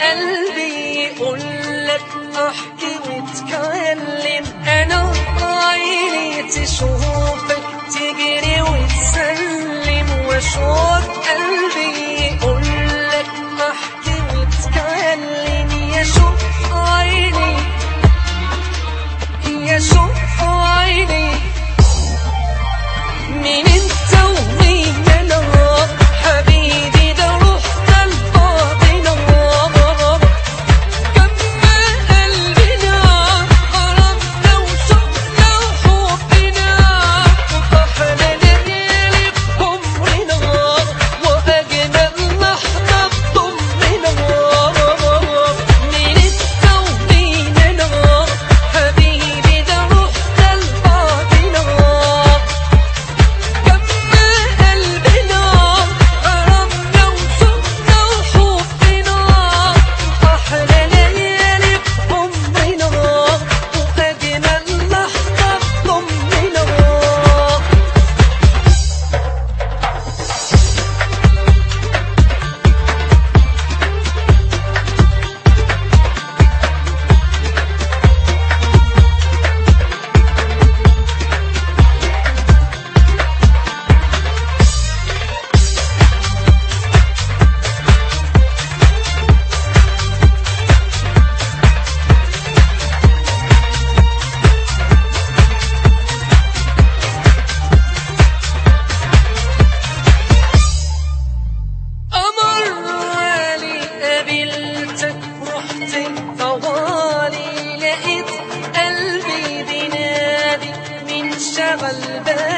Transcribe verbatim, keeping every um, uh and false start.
قلبي يقولك احكي واتكلم، انا عيني تشوفك تجري وتسلم، واشوف قلبي يقولك احكي واتكلم، يشوف عيني يشوف عيني مين انت ومين انا حبيبي، ده روح قلبنا كما قلبنا قربنا وشوقنا وحبنا، احلى ليالي بعمرنا واجمل لحظه بضمنا، مين انت ومين انا حبيبي، ده روح قلبنا طوالي، لقيت قلبي بينادي من شغل بالي.